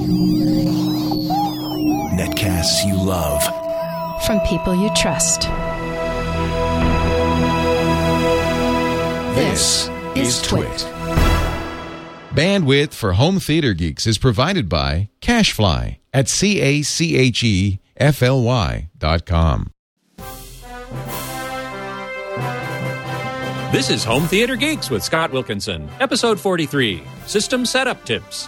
Netcasts you love. From people you trust. This is Twit. Bandwidth for Home Theater Geeks is provided by CacheFly at CacheFly.com. This is Home Theater Geeks with Scott Wilkinson, episode 43, System Setup Tips.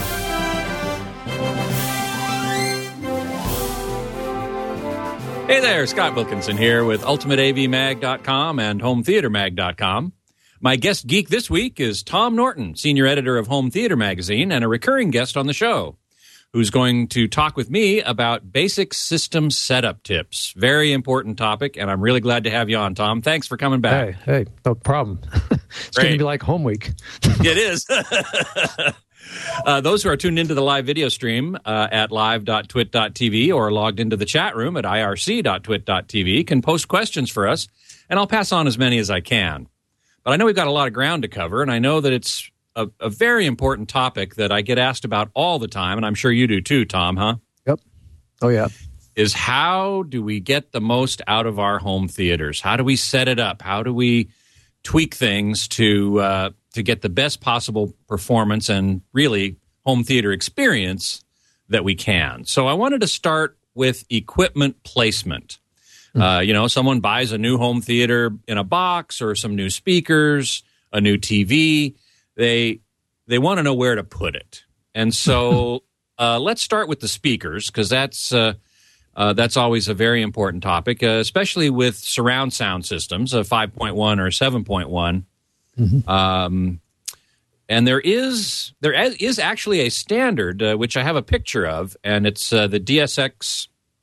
Hey there, Scott Wilkinson here with UltimateAVMag.com and HomeTheaterMag.com. My guest geek this week is Tom Norton, senior editor of Home Theater Magazine and a recurring guest on the show, who's going to talk with me about basic system setup tips. Very important topic, and I'm really glad to have you on, Tom. Thanks for coming back. Hey, no problem. It's going to be like home week. It is. Those who are tuned into the live video stream at live.twit.tv or logged into the chat room at irc.twit.tv can post questions for us, and I'll pass on as many as I can. But I know we've got a lot of ground to cover, and I know that it's a very important topic that I get asked about all the time, and I'm sure you do too, Tom, huh? Yep. Oh, yeah. Is how do we get the most out of our home theaters? How do we set it up? How do we tweak things to get the best possible performance and really home theater experience that we can? So I wanted to start with equipment placement. Someone buys a new home theater in a box or some new speakers, a new TV. They want to know where to put it. And so let's start with the speakers, because that's always a very important topic, especially with surround sound systems, a 5.1 or 7.1. Mm-hmm. And there is actually a standard, which I have a picture of, and it's the DSX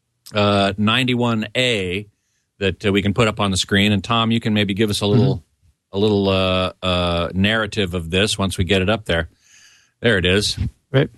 91A that we can put up on the screen. And Tom, you can maybe give us a little narrative of this once we get it up there. There it is. Right.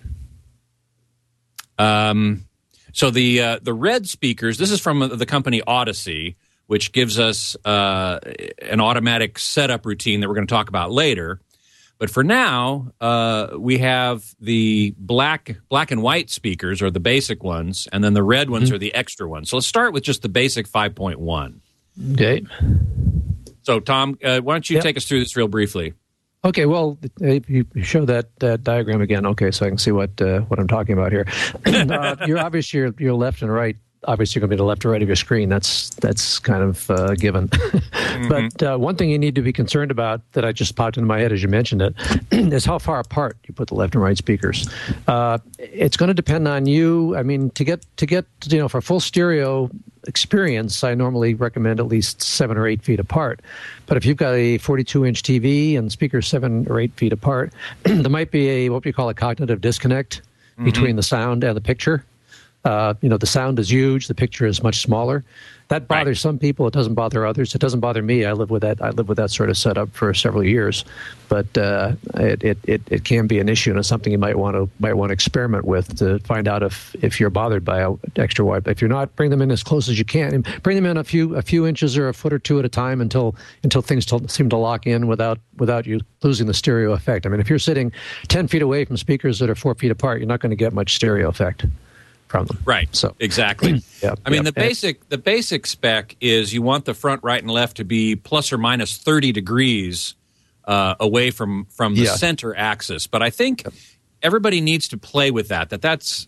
So the red speakers, this is from the company Odyssey, which gives us an automatic setup routine that we're going to talk about later. But for now, we have the black and white speakers, or the basic ones, and then the red ones are the extra ones. So let's start with just the basic 5.1. Okay. So, Tom, why don't you take us through this real briefly? Okay, well, you show that diagram again, okay, so I can see what I'm talking about here. Your left and right, obviously, going to be the left or right of your screen. That's kind of given. But one thing you need to be concerned about that I just popped into my head as you mentioned it is how far apart you put the left and right speakers. It's going to depend on you. I mean, to get for a full stereo experience, I normally recommend at least 7 or 8 feet apart. But if you've got a 42-inch TV and speakers 7 or 8 feet apart, there might be what we call a cognitive disconnect between the sound and the picture. The sound is huge. The picture is much smaller. That bothers some people. It doesn't bother others. It doesn't bother me. I live with that sort of setup for several years. But it can be an issue, and it's something you might want to experiment with to find out if you're bothered by extra wide. If you're not, bring them in as close as you can, and bring them in a few inches or a foot or two at a time until things seem to lock in without you losing the stereo effect. I mean, if you're sitting 10 feet away from speakers that are 4 feet apart, you're not going to get much stereo effect from them. Right. So exactly. The basic spec is you want the front, right, and left to be plus or minus 30 degrees away from the center axis. But I think everybody needs to play with that. That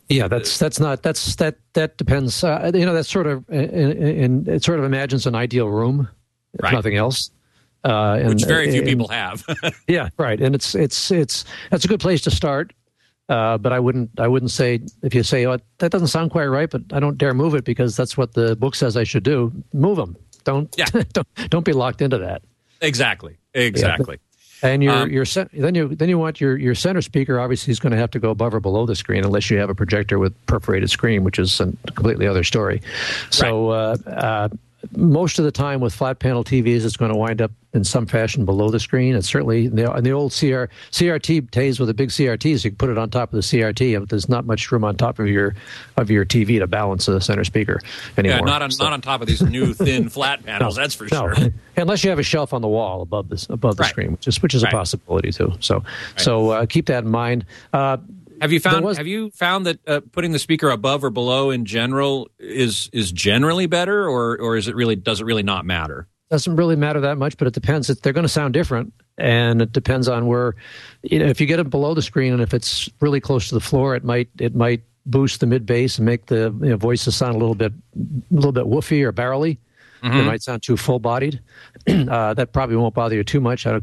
depends. That sort of it sort of imagines an ideal room, if nothing else. Which very few people have. Yeah, right. And it's that's a good place to start. But I wouldn't say, if you say, that doesn't sound quite right, but I don't dare move it because that's what the book says I should do. Move them. Don't be locked into that. Exactly. Yeah. And then you want your center speaker obviously is going to have to go above or below the screen unless you have a projector with perforated screen, which is a completely other story. So most of the time with flat panel TVs, it's going to wind up in some fashion below the screen. It's certainly in the old CRT days with the big CRTs, you can put it on top of the CRT. There's not much room on top of your TV to balance the center speaker anymore. Yeah, not on top of these new thin flat panels. That's for sure. Unless you have a shelf on the wall above the screen, which is a possibility too. So keep that in mind. Have you found that putting the speaker above or below in general is generally better, or does it really not matter? Doesn't really matter that much, but it depends. They're going to sound different, and it depends on where. If you get it below the screen, and if it's really close to the floor, it might boost the mid bass and make the voices sound a little bit woofy or barrely. Mm-hmm. It might sound too full bodied. That probably won't bother you too much.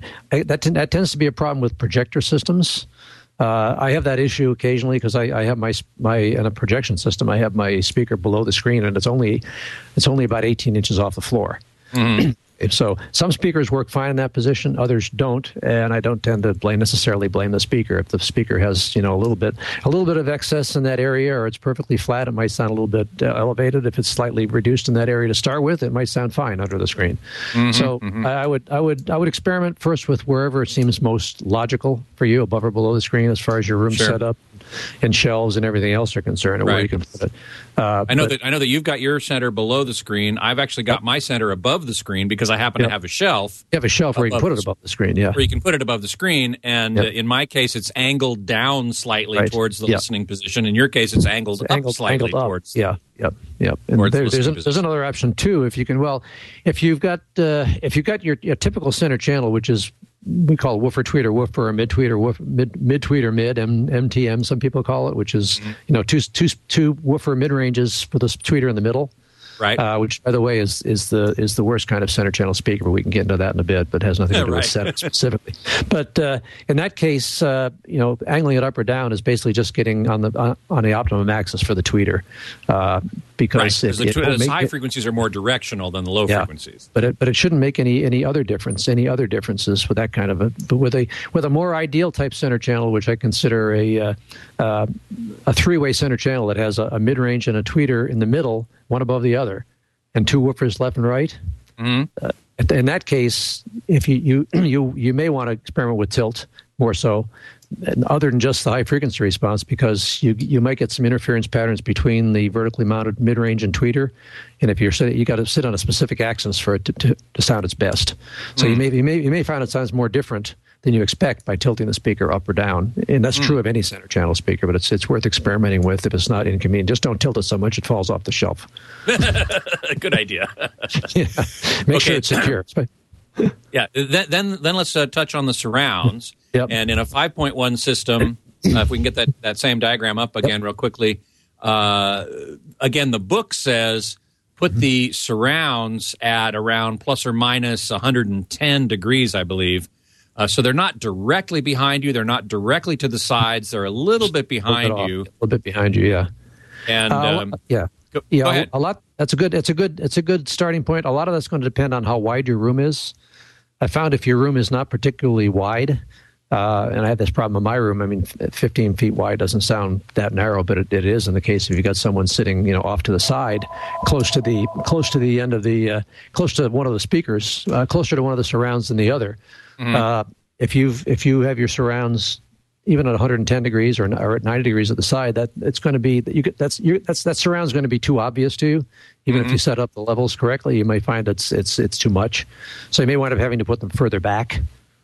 That tends to be a problem with projector systems. I have that issue occasionally because I have my in a projection system. I have my speaker below the screen, and it's only about 18 inches off the floor. Mm-hmm. So some speakers work fine in that position, others don't, and I don't tend to necessarily blame the speaker. If the speaker has a little bit of excess in that area, or it's perfectly flat, it might sound a little bit elevated. If it's slightly reduced in that area to start with, it might sound fine under the screen. Mm-hmm, so mm-hmm. I would experiment first with wherever it seems most logical for you, above or below the screen, as far as your room set up and shelves and everything else are concerned, or where you can put it. I know that you've got your center below the screen. I've actually got my center above the screen because I happen to have a shelf. You have a shelf where you can put it above the screen, where you can put it above the screen, and in my case, it's angled down slightly towards the listening position. In your case, it's angled up slightly towards. Yep. And there's another option too. If you've got your typical center channel, which is we call it woofer tweeter woofer or mid tweeter mid tweeter mid MTM, some people call it, which is two woofer mid ranges for the tweeter in the middle. Right. Which, by the way, is the worst kind of center channel speaker. But we can get into that in a bit. But has nothing to do with setup specifically. But in that case, angling it up or down is basically just getting on the optimum axis for the tweeter, because the high frequencies are more directional than the low frequencies. But it shouldn't make any other difference. Any other differences with that kind of but with a more ideal type center channel, which I consider a three-way center channel that has a mid range and a tweeter in the middle, one above the other, and two woofers left and right. Mm-hmm. In that case, if you may want to experiment with tilt more so, other than just the high frequency response, because you might get some interference patterns between the vertically mounted mid range and tweeter, and if you got to sit on a specific axis for it to sound its best. So you may find it sounds more different than you expect by tilting the speaker up or down. And that's true of any center channel speaker, but it's worth experimenting with if it's not inconvenient. Just don't tilt it so much it falls off the shelf. Good idea. Make sure it's secure. Yeah. Then let's touch on the surrounds. Yep. And in a 5.1 system, if we can get that same diagram up again real quickly. Again, the book says put the surrounds at around plus or minus 110 degrees, I believe. So they're not directly behind you. They're not directly to the sides. They're a little bit behind you. A little bit behind you, yeah. And go ahead. A lot. It's a good starting point. A lot of that's going to depend on how wide your room is. I found if your room is not particularly wide, and I have this problem in my room. I mean, 15 feet wide doesn't sound that narrow, but it is in the case if you got someone sitting, off to the side, close to the end of the, close to one of the speakers, closer to one of the surrounds than the other. Mm-hmm. If you have your surrounds even at 110 degrees or at 90 degrees at the side, that it's going to be that surround's going to be too obvious to you. Even if you set up the levels correctly, you may find it's too much. So you may wind up having to put them further back.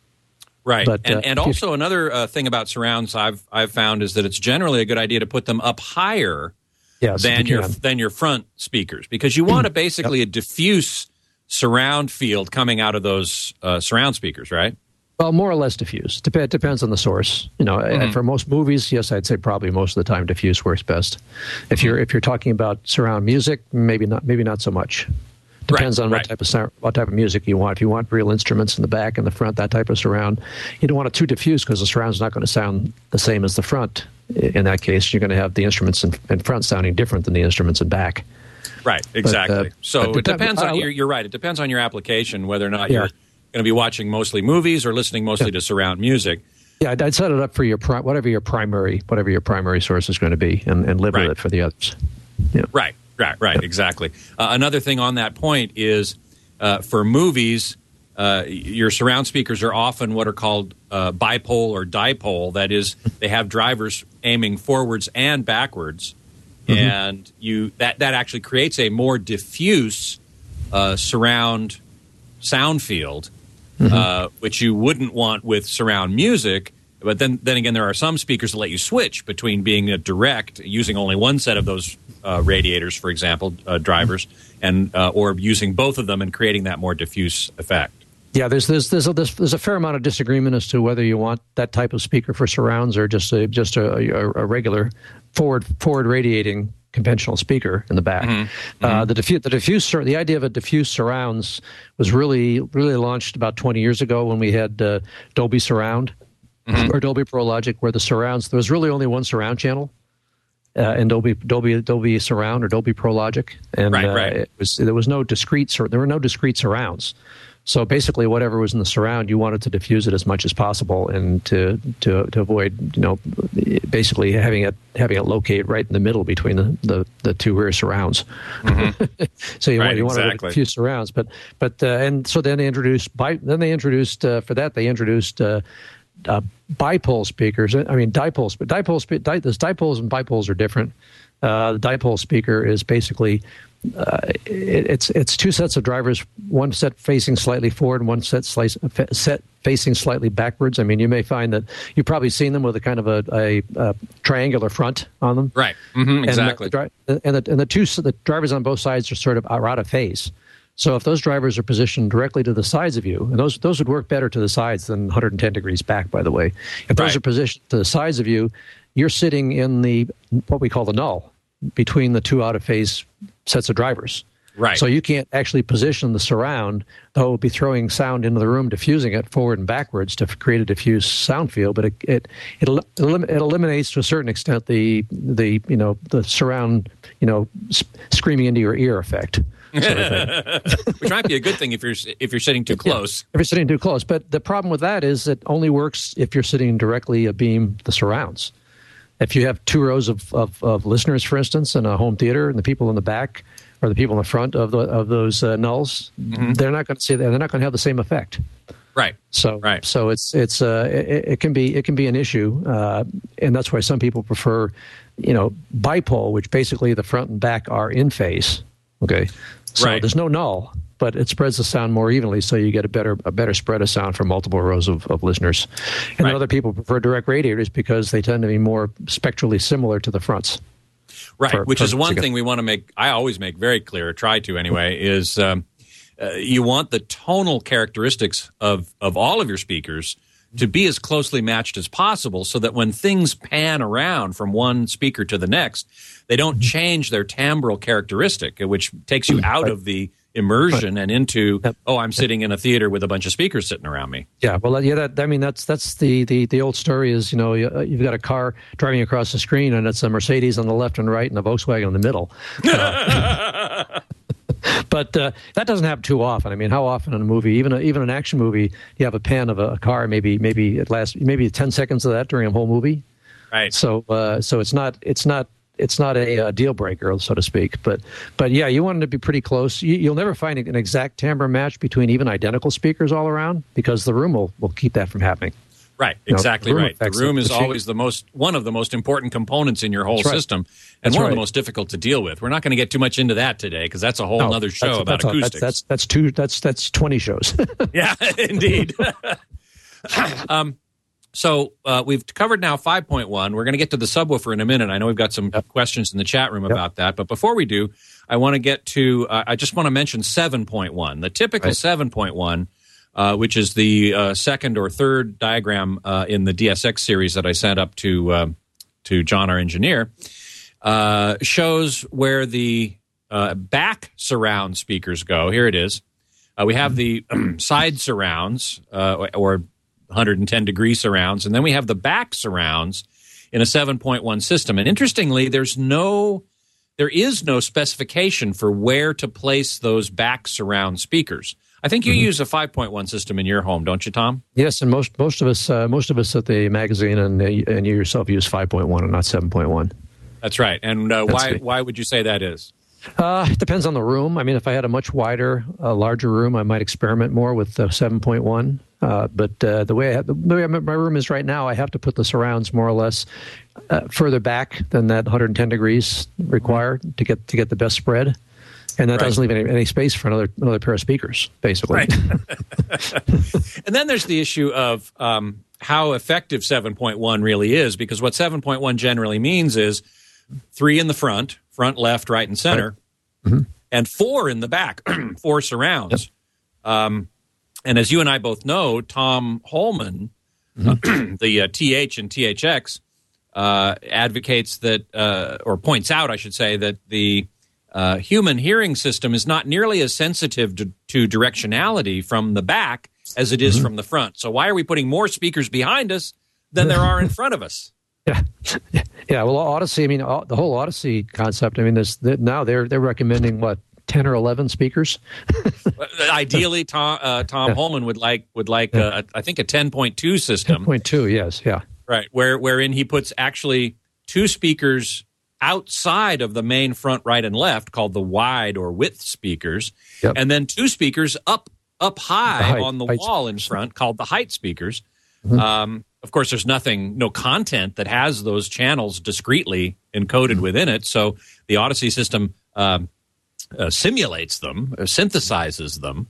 Right, but, and also another thing about surrounds I've found is that it's generally a good idea to put them up higher than your front speakers, because you want basically a diffuse surround field coming out of those surround speakers, right? Well, more or less diffuse. It depends on the source. For most movies, yes, I'd say probably most of the time diffuse works best. If you're talking about surround music, maybe not so much. Depends on what type of music you want. If you want real instruments in the back and the front, that type of surround, you don't want it too diffuse because the surround's not going to sound the same as the front. In that case, you're going to have the instruments in front sounding different than the instruments in back. Right, exactly. So it depends on you're right. It depends on your application whether or not you're going to be watching mostly movies or listening mostly to surround music. Yeah, I'd set it up for your whatever your primary source is going to be, and live with it for the others. Yeah. Right, exactly. Another thing on that point is for movies, your surround speakers are often what are called bipole or dipole. That is, they have drivers aiming forwards and backwards, and that actually creates a more diffuse surround sound field, which you wouldn't want with surround music, But then again, there are some speakers that let you switch between being a direct, using only one set of those radiators, for example, drivers, and or using both of them and creating that more diffuse effect. Yeah, there's a fair amount of disagreement as to whether you want that type of speaker for surrounds or just a regular forward radiating conventional speaker in the back. The idea of a diffuse surrounds was really launched about 20 years ago when we had Dolby Surround or Dolby Pro Logic, where the surrounds, there was really only one surround channel. In Dolby Surround or Dolby Pro Logic, and there were no discrete surrounds. So basically, whatever was in the surround, you wanted to diffuse it as much as possible, and to avoid, basically having it locate right in the middle between the two rear surrounds. So you wanted to diffuse surrounds, but and so then they introduced bipole speakers. I mean dipoles, but dipoles and bipoles are different. The dipole speaker is basically it's two sets of drivers, one set facing slightly forward and one set facing slightly backwards. I mean, you may find that you've probably seen them with a kind of a triangular front on them. Right. Exactly. And the drivers on both sides are out of phase. So if those drivers are positioned directly to the sides of you, and those would work better to the sides than 110 degrees back, by the way. If those are positioned to the sides of you, you're sitting in what we call the null, between the two out-of-phase sets of drivers. Right. So you can't actually position the surround, though it would be throwing sound into the room, diffusing it forward and backwards to create a diffuse sound field. But it eliminates to a certain extent the surround screaming into your ear effect. Sort of Which might be a good thing if you're sitting too close. Yeah, if you're sitting too close. But the problem with that is it only works if you're sitting directly abeam the surrounds. If you have two rows of listeners, for instance, in a home theater, and the people in the back or the people in the front of those nulls, they're not going to see that. They're not going to have the same effect. Right. So it can be an issue, and that's why some people prefer, bipole, which basically the front and back are in phase. Okay. So there's no null, but it spreads the sound more evenly, so you get a better spread of sound for multiple rows of listeners. And then other people prefer direct radiators because they tend to be more spectrally similar to the fronts. Right, which is one thing we want to make, I always make very clear, or try to anyway, is you want the tonal characteristics of all of your speakers to be as closely matched as possible so that when things pan around from one speaker to the next, they don't change their timbral characteristic, which takes you out of the immersion and into, I'm sitting in a theater with a bunch of speakers sitting around me. Yeah, well, that's the old story is, you've got a car driving across the screen and it's a Mercedes on the left and right and a Volkswagen in the middle. But that doesn't happen too often. I mean, how often in a movie, even an action movie, you have a pan of a car, maybe it lasts 10 seconds of that during a whole movie. Right. So it's not a deal breaker, so to speak. But yeah, you want it to be pretty close. You'll never find an exact timbre match between even identical speakers all around because the room will keep that from happening. Right, exactly right. The room is always one of the most important components in your whole system, and one of the most difficult to deal with. We're not going to get too much into that today because that's a whole other show about acoustics. That's 20 shows. Yeah, indeed. So we've covered now 5.1. We're going to get to the subwoofer in a minute. I know we've got some questions in the chat room about that. But before we do, I want to get to I just want to mention 7.1. The typical 7.1, which is the second or third diagram in the DSX series that I sent up to John, our engineer, shows where the back surround speakers go. Here it is. We have the side surrounds or 110-degree surrounds, and then we have the back surrounds in a 7.1 system. And interestingly, there is no specification for where to place those back surround speakers. I think you use a 5.1 system in your home, don't you, Tom? Yes, and most of us at the magazine and you yourself use 5.1 and not 7.1. That's right. And why would you say that is? It depends on the room. I mean, if I had a much larger room, I might experiment more with 7.1. But the way my room is right now, I have to put the surrounds more or less further back than that 110 degrees required to get the best spread, and that doesn't leave any space for another pair of speakers, basically. Right. And then there's the issue of how effective 7.1 really is, because what 7.1 generally means is 3 in the front, left, right, and center, and 4 in the back, 4 surrounds. Yep. And as you and I both know, Tom Holman, the TH and THX, advocates that, or points out, I should say, that the human hearing system is not nearly as sensitive to directionality from the back as it is from the front. So why are we putting more speakers behind us than there are in front of us? Yeah. Well, Odyssey. I mean, the whole Odyssey concept. I mean, now they're recommending what, 10 or 11 speakers. Ideally, Tom Holman would like I think a 10.2 system. 10.2, yes, yeah, right. Wherein he puts actually 2 speakers outside of the main front, right, and left, called the wide or width speakers, and then 2 speakers up high on the wall in front, called the height speakers. Of course, there's no content that has those channels discretely encoded within it. So the Odyssey system simulates them, synthesizes them,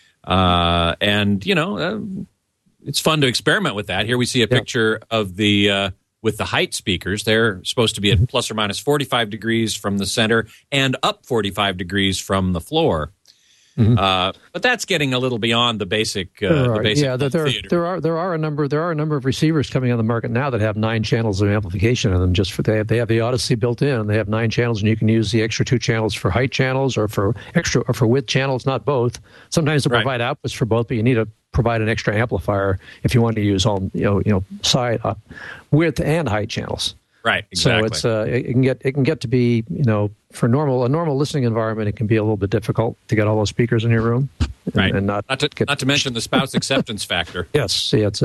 and it's fun to experiment with that. Here we see a picture of the with the height speakers. They're supposed to be at plus or minus 45 degrees from the center and up 45 degrees from the floor. But that's getting a little beyond the basic. There are a number of receivers coming on the market now that have 9 channels of amplification in them. They have the Odyssey built in, and they have 9 channels, and you can use the extra 2 channels for height channels or for width channels, not both. Sometimes they provide outputs for both, but you need to provide an extra amplifier if you want to use all side width and height channels. Right, exactly. So it can get to be, for a normal listening environment, it can be a little bit difficult to get all those speakers in your room. Right, and not to mention the spouse acceptance factor. Yes, see, it's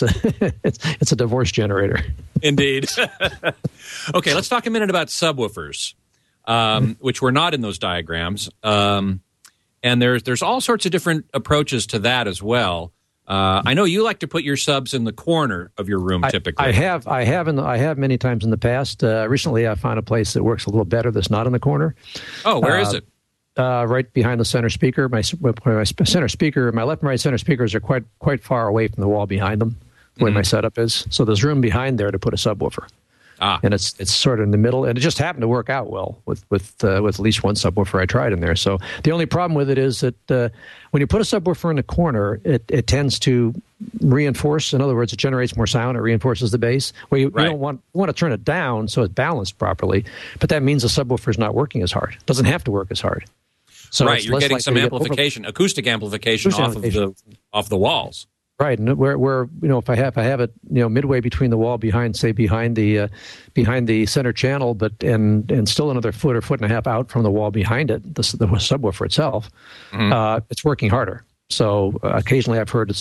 a divorce generator. Indeed. Okay, let's talk a minute about subwoofers, which were not in those diagrams. And there's all sorts of different approaches to that as well. I know you like to put your subs in the corner of your room typically. I have many times in the past. Recently, I found a place that works a little better that's not in the corner. Oh, where is it? Right behind the center speaker. My center speaker, my left and right center speakers are quite far away from the wall behind them, the way my setup is. So there's room behind there to put a subwoofer. And it's sort of in the middle, and it just happened to work out well with at least one subwoofer I tried in there. So the only problem with it is that when you put a subwoofer in the corner, it tends to reinforce. In other words, it generates more sound. It reinforces the bass. Well, you don't want to turn it down so it's balanced properly, but that means the subwoofer is not working as hard. It doesn't have to work as hard. So you're getting some amplification, acoustic amplification off the walls. Right, and where if I have it midway between the wall behind the center channel, but and still another foot or foot and a half out from the wall behind it, the subwoofer itself, it's working harder. So occasionally I've heard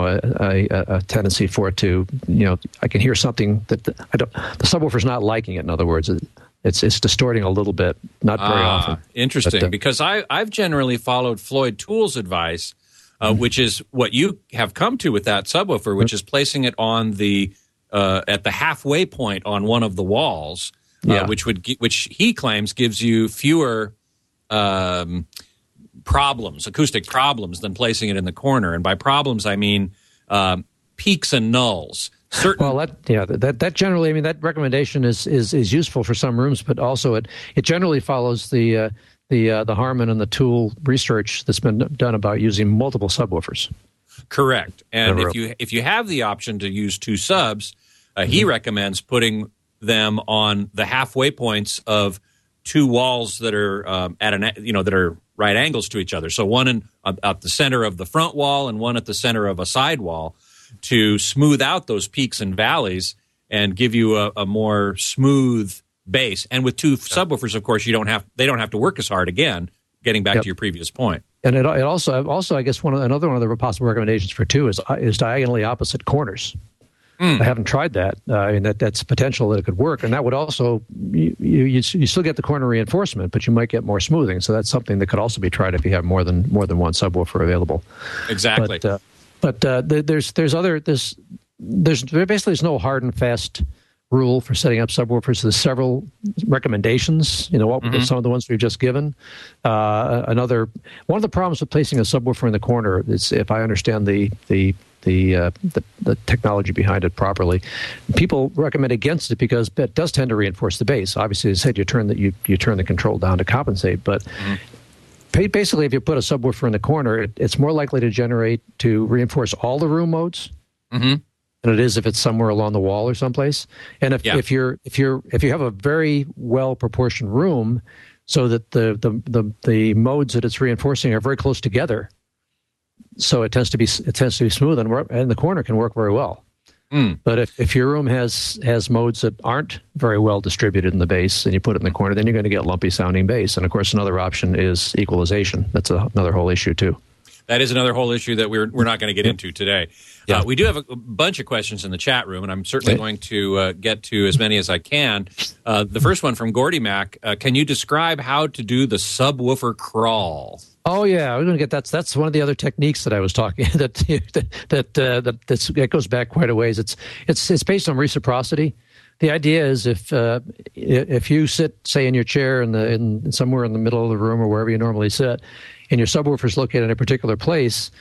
a tendency for it to I can hear something that the subwoofer's not liking it. In other words, it's distorting a little bit, not very often. Interesting, because I've generally followed Floyd Toole's advice. Which is what you have come to with that subwoofer, which is placing it on the at the halfway point on one of the walls, which he claims gives you fewer acoustic problems, than placing it in the corner. And by problems, I mean peaks and nulls. That generally, I mean, that recommendation is useful for some rooms, but also it generally follows the Harman and the Toole research that's been done about using multiple subwoofers. Correct. And if you have the option to use 2 subs, he recommends putting them on the halfway points of 2 walls that are that are right angles to each other. So one at the center of the front wall and one at the center of a side wall, to smooth out those peaks and valleys and give you a more smooth bass. And with 2 subwoofers, of course, they don't have to work as hard. Again, getting back to your previous point. And it also I guess another one of the possible recommendations for 2 is diagonally opposite corners. I haven't tried that. That's potential that it could work, and that would also you still get the corner reinforcement, but you might get more smoothing. So that's something that could also be tried if you have more than one subwoofer available. Exactly. But there's no hard and fast rule for setting up subwoofers. There's several recommendations, some of the ones we've just given. One of the problems with placing a subwoofer in the corner is, if I understand the the technology behind it properly. People recommend against it because it does tend to reinforce the bass. Obviously, as I said, you turn the control down to compensate, but basically, if you put a subwoofer in the corner, it's more likely to reinforce all the room modes than it is if it's somewhere along the wall or someplace. And if you have a very well proportioned room, so that the modes that it's reinforcing are very close together, so it tends to be smooth, and the corner can work very well. But if your room has modes that aren't very well distributed in the bass, and you put it in the corner, then you're going to get lumpy sounding bass. And of course, another option is equalization. That's another whole issue too. That is another whole issue that we're not going to get into today. Yeah. We do have a bunch of questions in the chat room, and I'm certainly going to get to as many as I can. The first one from Gordy Mac: can you describe how to do the subwoofer crawl? Oh yeah, we're going to get that. That's one of the other techniques that I was talking that goes back quite a ways. It's based on reciprocity. The idea is if you sit, say, in your chair in somewhere in the middle of the room or wherever you normally sit, and your subwoofer is located in a particular place,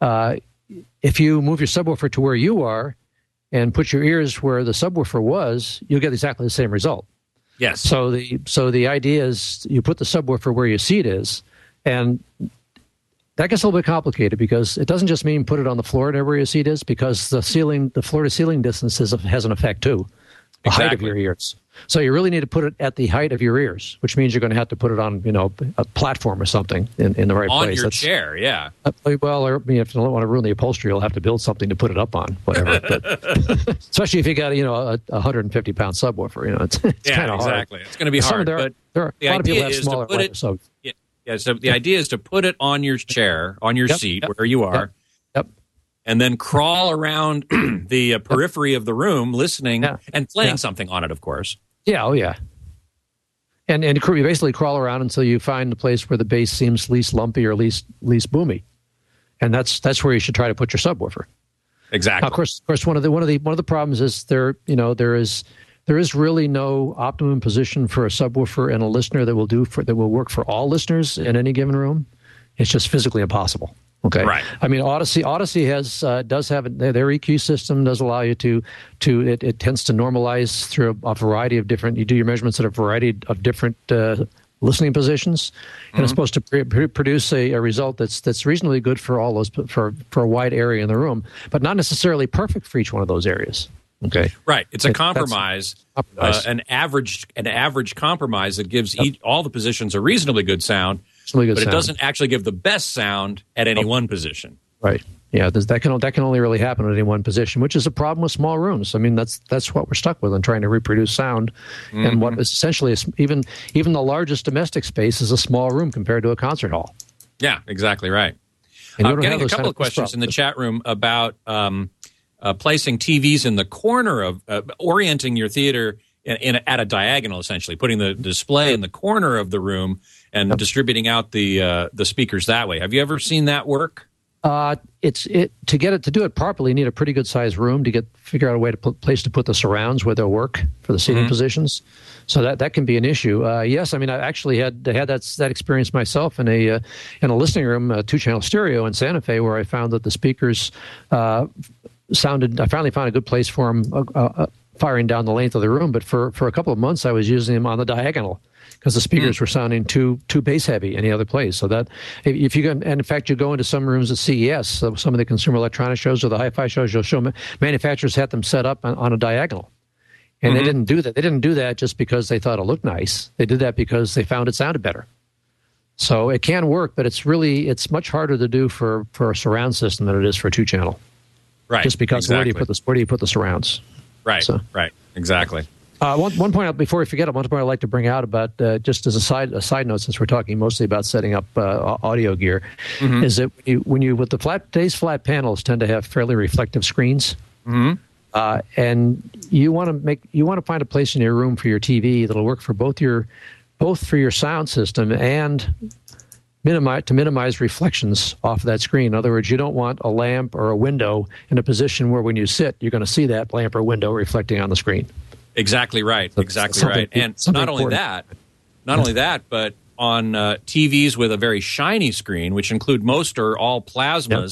if you move your subwoofer to where you are and put your ears where the subwoofer was, you'll get exactly the same result. Yes. So the idea is you put the subwoofer where your seat is. And that gets a little bit complicated because it doesn't just mean put it on the floor near where your seat is, because the floor to ceiling distance has an effect too, the height of your ears. So you really need to put it at the height of your ears, which means you're going to have to put it on, a platform or something in the right place. On your chair, yeah. Well, if you don't want to ruin the upholstery, you'll have to build something to put it up on, whatever. But, especially if you got, a 150-pound subwoofer, it's kind of hard. Exactly. It's going to be hard. But a lot of people have smaller put so. Yeah, so the idea is to put it on your chair, on your seat, where you are, and then crawl around the periphery of the room, listening and playing something on it, of course. Yeah, oh yeah. And you basically crawl around until you find the place where the bass seems least lumpy or least boomy, and that's where you should try to put your subwoofer. Exactly. Now, of course, one of the problems is there is really no optimum position for a subwoofer and a listener that will work for all listeners in any given room. It's just physically impossible. Okay. Right. I mean, Odyssey does have their EQ system does allow you to it tends to normalize through a variety of different. You do your measurements at a variety of different listening positions, and it's supposed to produce a result that's reasonably good for all those for a wide area in the room, but not necessarily perfect for each one of those areas. Okay. Right. It's a compromise, an average compromise that gives all the positions a reasonably good sound, it doesn't actually give the best sound at any one position. Right. Yeah. That can only really happen at any one position, which is a problem with small rooms. I mean, that's what we're stuck with in trying to reproduce sound, and what essentially is even the largest domestic space is a small room compared to a concert hall. Yeah. Exactly right. I'm getting a couple of questions in the chat room about. Placing TVs in the corner of orienting your theater at a diagonal, essentially putting the display in the corner of the room and distributing out the speakers that way. Have you ever seen that work? To do it properly, you need a pretty good sized room to figure out a place to put the surrounds where they'll work for the seating positions. So that can be an issue. Yes, I mean I actually had that experience myself in a listening room, a 2-channel stereo in Santa Fe, where I found that the speakers. I finally found a good place for them firing down the length of the room, but for a couple of months I was using them on the diagonal because the speakers were sounding too bass heavy any other place. So that if you go, and in fact you go into some rooms at CES, some of the Consumer Electronics shows or the hi-fi shows, you'll show manufacturers had them set up on a diagonal. And they didn't do that. They didn't do that just because they thought it looked nice. They did that because they found it sounded better. So it can work, but it's much harder to do for a surround system than it is for a 2-channel. Right. Just because where do you put the surrounds? Right. So. Right. Exactly. One point before we forget, one point I'd like to bring out about just as a side note, since we're talking mostly about setting up audio gear, is that with today's flat panels tend to have fairly reflective screens, and you want to find a place in your room for your TV that'll work for both for your sound system and minimize reflections off of that screen. In other words, you don't want a lamp or a window in a position where when you sit, you're going to see that lamp or window reflecting on the screen. Exactly right. Exactly right. And not only that, but on TVs with a very shiny screen, which include most or all plasmas,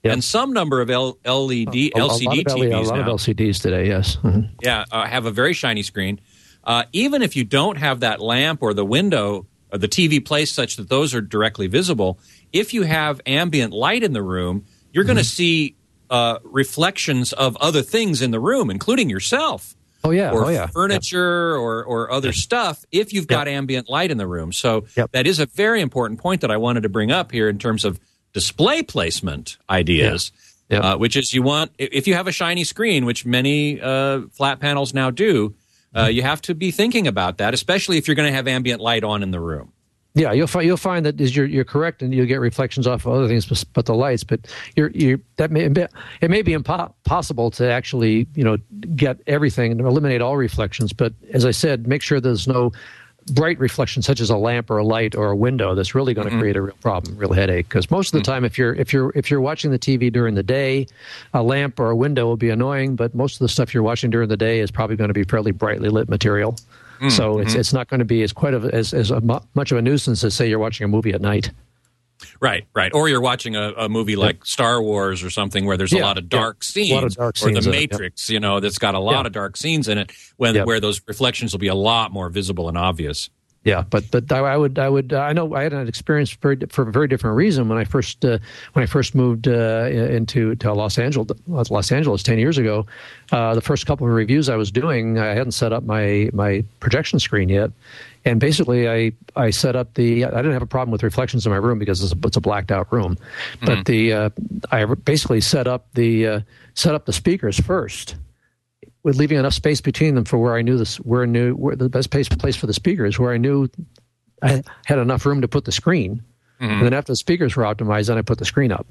and some number of LCD TVs a lot now. of LCDs today, yes. Mm-hmm. Yeah, have a very shiny screen. Even if you don't have that lamp or the window or the TV placed such that those are directly visible, if you have ambient light in the room, you're going to see reflections of other things in the room, including yourself. Or furniture or other stuff if you've got ambient light in the room. So that is a very important point that I wanted to bring up here in terms of display placement ideas, which is if you have a shiny screen, which many flat panels now do, you have to be thinking about that, especially if you're going to have ambient light on in the room. Yeah, you'll find that you're correct, and you'll get reflections off of other things, but the lights. But it may be impossible to actually get everything and eliminate all reflections. But as I said, make sure there's no bright reflection such as a lamp or a light or a window that's really going to create a real problem, real headache. Because most of the time, if you're watching the TV during the day, a lamp or a window will be annoying. But most of the stuff you're watching during the day is probably going to be fairly brightly lit material. So it's not going to be as much of a nuisance as, say, you're watching a movie at night. Right. Or you're watching a movie like Star Wars or something where there's a lot of dark scenes, or The Matrix, that's got a lot of dark scenes in it, where those reflections will be a lot more visible and obvious. Yeah, but I know I had an experience for a very different reason when I first moved into Los Angeles 10 years ago. The first couple of reviews I was doing, I hadn't set up my projection screen yet, and basically I set up I didn't have a problem with reflections in my room because it's a blacked out room, but I basically set up the speakers first, with leaving enough space between them for where I knew where the best place for the speakers, where I knew I had enough room to put the screen. And then after the speakers were optimized, then I put the screen up.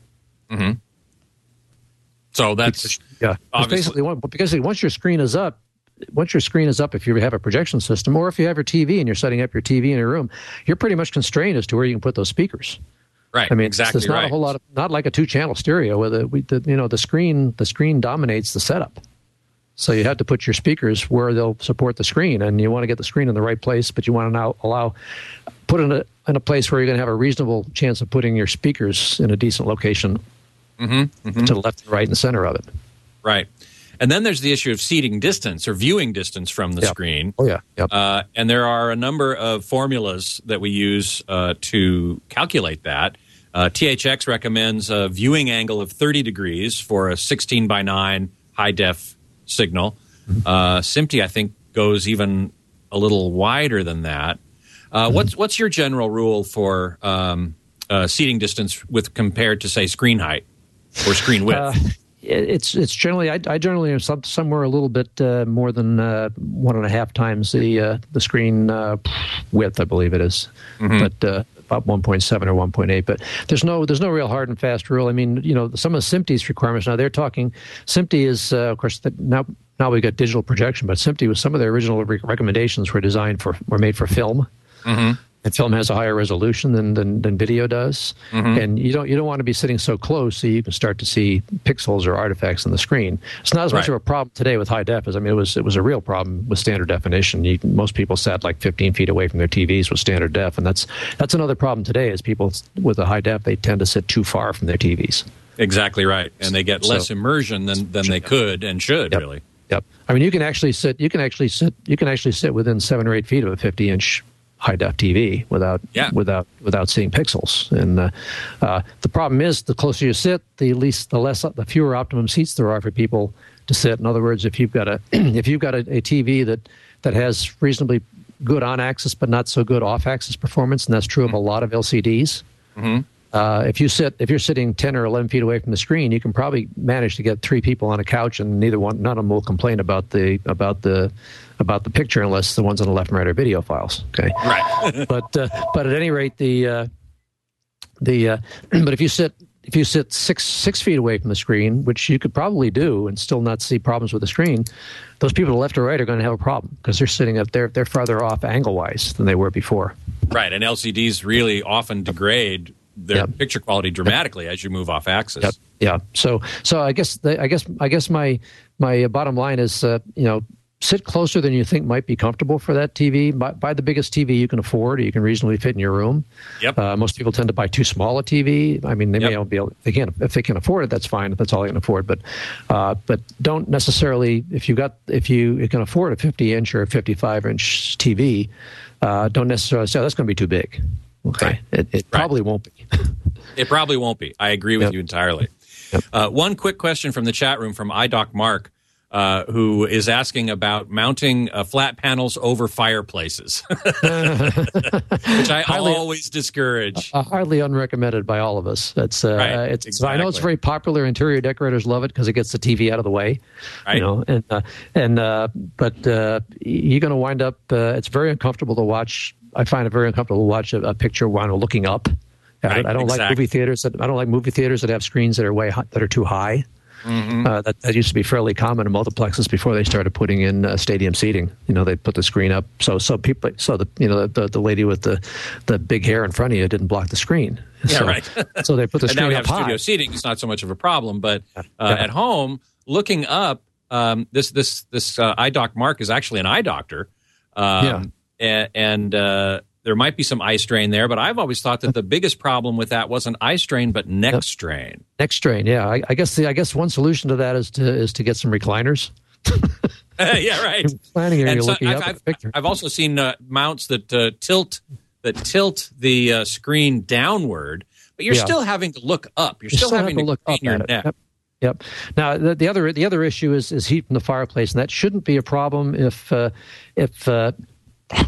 So that's basically because once your screen is up, if you have a projection system, or if you have your TV and you're setting up your TV in your room, you're pretty much constrained as to where you can put those speakers. Right. I mean, exactly. It's not a whole lot not like a 2-channel stereo where the screen dominates the setup. So you have to put your speakers where they'll support the screen, and you want to get the screen in the right place, but you want to now put it in a place where you're going to have a reasonable chance of putting your speakers in a decent location to the left and right and center of it. Right. And then there's the issue of seating distance or viewing distance from the screen. Oh, yeah. Yep. And there are a number of formulas that we use to calculate that. THX recommends a viewing angle of 30 degrees for a 16:9 high-def signal. SMPTE, I think, goes even a little wider than that. What's your general rule for seating distance compared to, say, screen height or screen width? It's generally I generally am somewhere a little bit more than 1.5 times the screen width, I believe it is, but about 1.7 or 1.8. But there's no real hard and fast rule. I mean, some of SMPTE's requirements now, they're talking. SMPTE is of course now we got digital projection, but SMPTE was some of their original recommendations were made for film. And film has a higher resolution than video does, and you don't want to be sitting so close so you can start to see pixels or artifacts on the screen. It's not as much of a problem today with high def as it was a real problem with standard definition. Most people sat like 15 feet away from their TVs with standard def, and that's another problem today. Is people with a high def, they tend to sit too far from their TVs. Exactly right, and they get less immersion than they could and should really. Yep. I mean, you can actually sit within 7 or 8 feet of a 50-inch high def TV without seeing pixels. And the problem is, the closer you sit, the fewer optimum seats there are for people to sit. In other words, if you've got a TV that has reasonably good on axis but not so good off axis performance, and that's true of a lot of LCDs. If you're sitting 10 or 11 feet away from the screen, you can probably manage to get 3 people on a couch, and none of them will complain about the picture unless the ones on the left and right are video files. Okay, right. but at any rate, but if you sit 6 feet away from the screen, which you could probably do and still not see problems with the screen, those people to the left or right are going to have a problem because they're sitting up there. They're farther off angle wise than they were before. Right, and LCDs really often degrade their picture quality dramatically as you move off axis. Yeah. So I guess my bottom line is sit closer than you think might be comfortable for that TV. Buy the biggest TV you can afford, or you can reasonably fit in your room. Yep. Most people tend to buy too small a TV. I mean, they may all be able, if they can afford it, that's fine. If that's all they can afford. But don't necessarily, if you can afford a 50-inch or a 55-inch TV, don't necessarily say, that's going to be too big. Okay. Right. It probably won't be. It probably won't be. I agree with you entirely. Yep. One quick question from the chat room from iDoc Mark, who is asking about mounting flat panels over fireplaces, which I always discourage. Hardly unrecommended by all of us. That's right, exactly. I know it's very popular. Interior decorators love it because it gets the TV out of the way. Right. But you're going to wind up. It's very uncomfortable to watch. I find it very uncomfortable to watch a picture while looking up. Right, I don't like movie theaters. I don't like movie theaters that have screens that are too high. Mm-hmm. That used to be fairly common in multiplexes before they started putting in stadium seating. They put the screen up so the lady with the big hair in front of you didn't block the screen. Yeah, so, right. So they put the screen and now we up have high. studio seating. It's not so much of a problem, but at home, looking up, this iDoc Mark is actually an eye doctor, and there might be some eye strain there, but I've always thought that the biggest problem with that wasn't eye strain, but neck strain. Neck strain, yeah. I guess one solution to that is to get some recliners. Yeah, right. I've also seen mounts that tilt the screen downward, but you're still having to look up. You're still having to look up your neck. Yep. Now the other issue is heat from the fireplace, and that shouldn't be a problem if you have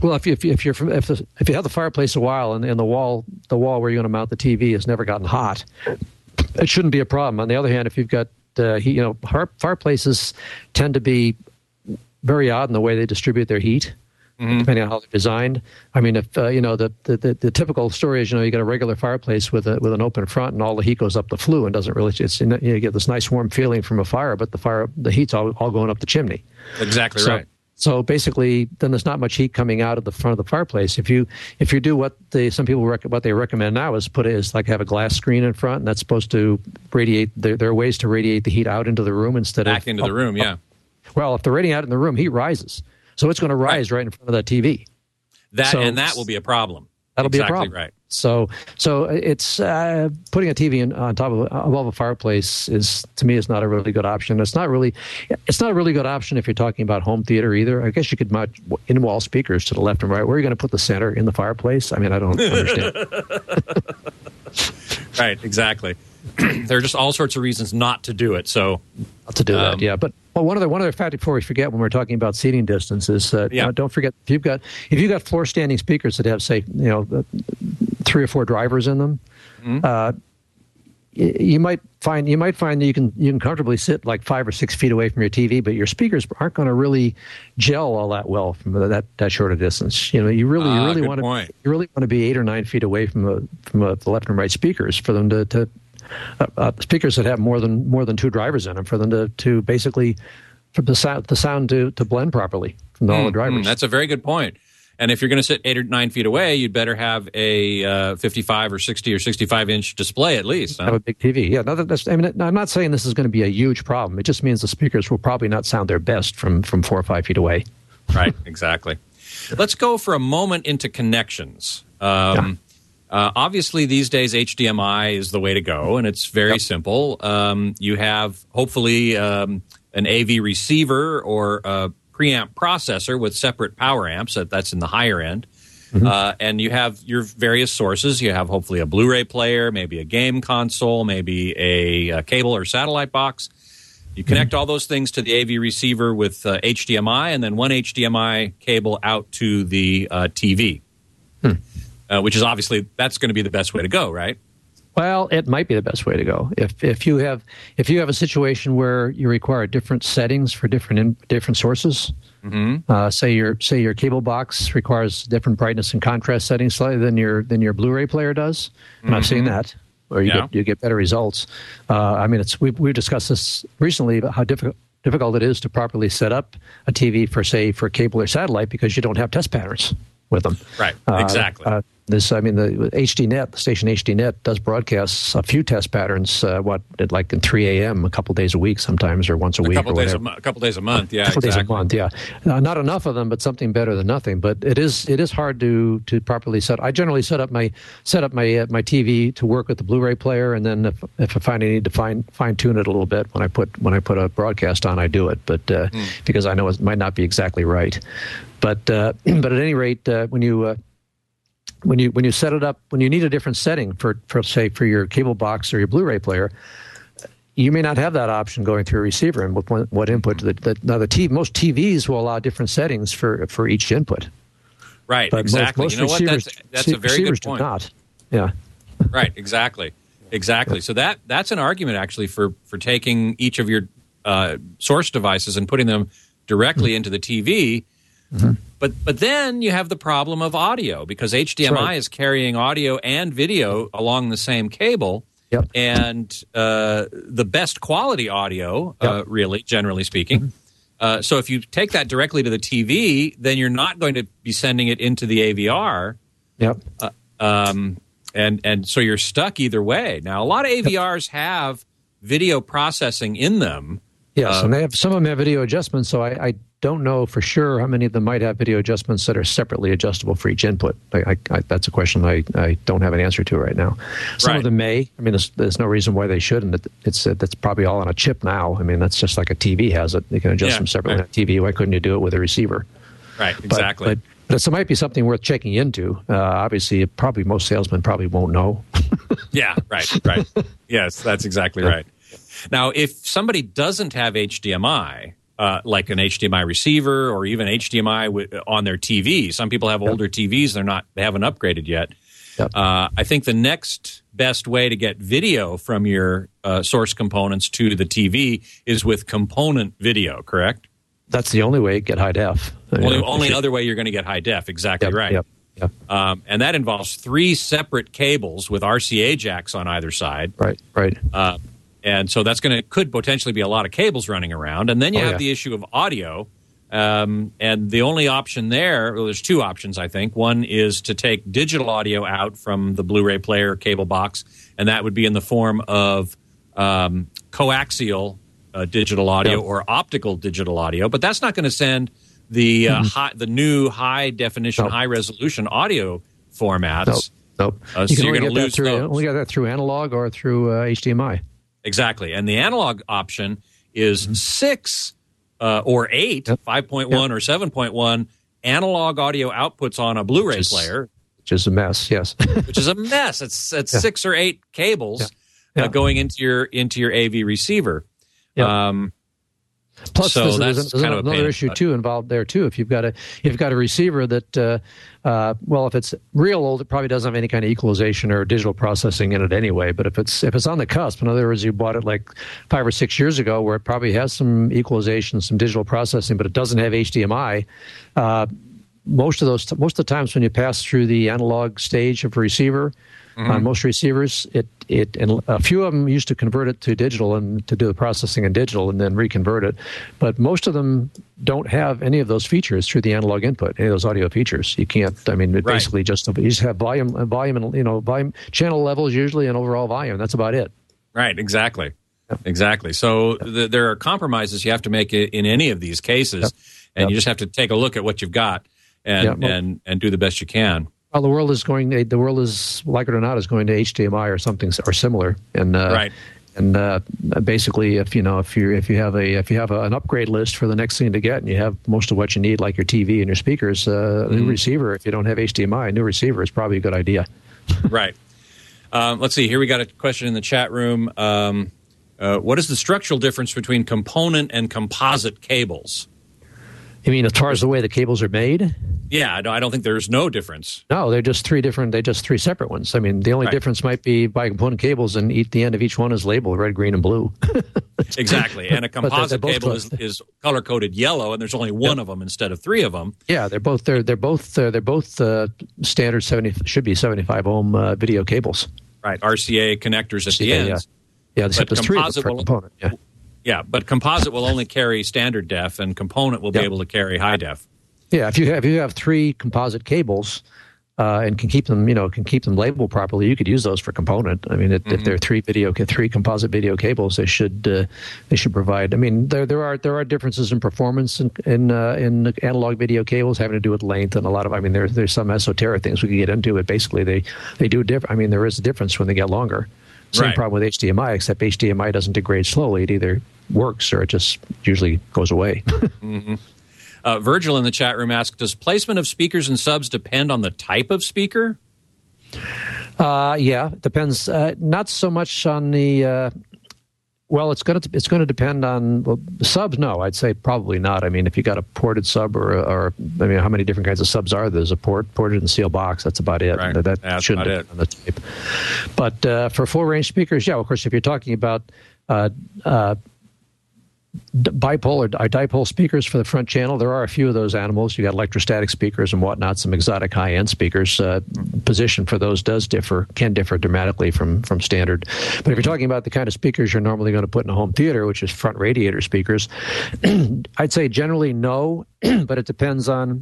the fireplace a while and the wall where you're going to mount the TV has never gotten hot, it shouldn't be a problem. On the other hand, if you've got heat, fireplaces tend to be very odd in the way they distribute their heat, depending on how they're designed. I mean, if the typical story is you got a regular fireplace with an open front and all the heat goes up the flue and doesn't really. You get this nice warm feeling from a fire, but the heat's all going up the chimney. Exactly right. So basically, then there's not much heat coming out of the front of the fireplace. If you do what some people what they recommend now is have a glass screen in front, and that's supposed to radiate. There are ways to radiate the heat out into the room instead back into the room. Yeah. Well, if they're radiating out in the room, heat rises, so it's going to rise right in front of that TV. That will be a problem. That'll be a problem. Right. So it's putting a TV on top of above a fireplace is not a really good option. It's not a really good option if you're talking about home theater either. I guess you could mount in-wall speakers to the left and right. Where are you going to put the center in the fireplace? I mean, I don't understand. Right, exactly. There are just all sorts of reasons not to do it. So to do that, yeah. But one other factor before we forget when we're talking about seating distance is don't forget if you've got floor standing speakers that have 3 or 4 drivers in them, you might find that you can comfortably sit like 5 or 6 feet away from your TV, but your speakers aren't going to really gel all that well from that short a distance. You really want to be 8 or 9 feet away from the left and right speakers for them to speakers that have more than 2 drivers in them for them to basically for the sound to blend properly from all the drivers. That's a very good point. And if you're going to sit 8 or 9 feet away, you'd better have a 55 or 60 or 65-inch display at least. Huh? Have a big TV. Yeah, I'm not saying this is going to be a huge problem. It just means the speakers will probably not sound their best from 4 or 5 feet away. Right, exactly. Let's go for a moment into connections. Obviously, these days, HDMI is the way to go, and it's very simple. You have, hopefully, an AV receiver or a preamp processor with separate power amps. That's in the higher end. And you have your various sources. You have, hopefully, a Blu-ray player, maybe a game console, maybe a cable or satellite box. You connect all those things to the AV receiver with HDMI, and then one HDMI cable out to the TV. Which is obviously that's going to be the best way to go, right? Well, it might be the best way to go. If you have a situation where you require different settings for different sources, say your cable box requires different brightness and contrast settings slightly than your Blu-ray player does, and I've seen that, where you get better results. We've discussed this recently about how difficult it is to properly set up a TV for cable or satellite because you don't have test patterns with them. Right, exactly. The HDNet, the station HDNet, does broadcasts a few test patterns. Like in 3 a.m. a couple days a week, sometimes, or once a week, a couple days a month. Yeah, days a month. Yeah, not enough of them, but something better than nothing. But it is hard to properly set. I generally set up my TV to work with the Blu-ray player, and then if I find I need to fine tune it a little bit when I put a broadcast on, I do it. But because I know it might not be exactly right. But at any rate, when you set it up, when you need a different setting for your cable box or your Blu-ray player, you may not have that option going through a receiver and what input most TVs will allow different settings for each input. Right, but exactly. Most you know what? That's a very good point. Do not. Yeah. Right, exactly. So that's an argument actually for taking each of your source devices and putting them directly into the TV. Mm-hmm. But then you have the problem of audio, because HDMI is carrying audio and video along the same cable. Yep. And the best quality audio, really, generally speaking. Mm-hmm. So if you take that directly to the TV, then you're not going to be sending it into the AVR. Yep. And so you're stuck either way. Now, a lot of AVRs have video processing in them. Yes, and some of them have video adjustments, so I don't know for sure how many of them might have video adjustments that are separately adjustable for each input. That's a question I don't have an answer to right now. Some of them may. I mean, there's no reason why they shouldn't. That's probably all on a chip now. I mean, that's just like a TV has it. You can adjust them separately on a TV. Why couldn't you do it with a receiver? Right, exactly. But it might be something worth checking into. Obviously, probably most salesmen probably won't know. Yeah, right. Yes, that's exactly right. Now, if somebody doesn't have HDMI, like an HDMI receiver or even HDMI on their TV, some people have older TVs, they haven't upgraded yet. Yep. I think the next best way to get video from your source components to the TV is with component video, correct? That's the only way to get high def. Only other way you're going to get high def, exactly right. Yep. And that involves 3 separate cables with RCA jacks on either side. Right. And so could potentially be a lot of cables running around. And then you have the issue of audio. And the only option there's 2 options, I think. One is to take digital audio out from the Blu-ray player cable box, and that would be in the form of coaxial digital audio or optical digital audio. But that's not going to send the new high-definition, high-resolution audio formats. Nope. So you're going to lose those. Only got that through analog or through HDMI. Exactly. And the analog option is 6 or 8, 5.1 or 7.1 analog audio outputs on a Blu-ray player. Which is a mess, yes. Which is a mess. It's 6 or 8 cables going into your AV receiver. Yeah. Plus, so there's another issue too involved there too. If you've got a receiver that, if it's real old, it probably doesn't have any kind of equalization or digital processing in it anyway. But if it's on the cusp, in other words, you bought it like 5 or 6 years ago, where it probably has some equalization, some digital processing, but it doesn't have HDMI. Most of the times when you pass through the analog stage of a receiver. On most receivers, and a few of them used to convert it to digital and to do the processing in digital and then reconvert it. But most of them don't have any of those features through the analog input, any of those audio features. You can't. I mean, basically you just have volume and volume channel levels usually and overall volume. That's about it. Right. Exactly. Exactly. So there are compromises you have to make in any of these cases, and you just have to take a look at what you've got and do the best you can. Well, the world is, like it or not, is going to HDMI or something or similar, and basically, if you have an upgrade list for the next thing to get, and you have most of what you need, like your TV and your speakers, a new receiver. If you don't have HDMI, a new receiver is probably a good idea. Right. Let's see. Here we got a question in the chat room. What is the structural difference between component and composite cables? You mean as far as the way the cables are made? Yeah, no, I don't think there's no difference. No, they're just three separate ones. I mean, the only difference might be by component cables, and the end of each one is labeled red, green, and blue. Exactly, and a composite cable is color coded yellow, and there's only one of them instead of 3 of them. Yeah, they're both standard 75 ohm video cables. Right, RCA connectors at the ends. Yeah, except there's 3 of them per component. Yeah, but composite will only carry standard def, and component will be able to carry high def. Yeah, if you have 3 composite cables, and can keep them labeled properly, you could use those for component. I mean, if they're three composite video cables, they should provide. I mean, there are differences in performance in analog video cables having to do with length and a lot of. I mean, there's some esoteric things we could get into, but basically they do differ. I mean, there is a difference when they get longer. Same problem with HDMI, except HDMI doesn't degrade slowly. It either works or it just usually goes away. Virgil in the chat room asks, does placement of speakers and subs depend on the type of speaker? Yeah, it depends. Not so much on the. Well, it's going to depend on subs. No, I'd say probably not. I mean, if you got a ported sub or I mean, how many different kinds of subs are there? There's a ported and sealed box. That's about it. Right. That shouldn't depend on the type. But for full range speakers, yeah, of course, if you're talking about bipolar or dipole speakers for the front channel, there are a few of those animals. You got electrostatic speakers and whatnot, some exotic high-end speakers. Position for those can differ dramatically from standard. But if you're talking about the kind of speakers you're normally going to put in a home theater, which is front radiator speakers, I'd say generally no, but it depends on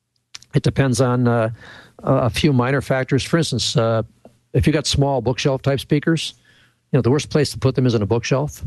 a few minor factors. For instance, if you got small bookshelf type speakers, the worst place to put them is in a bookshelf.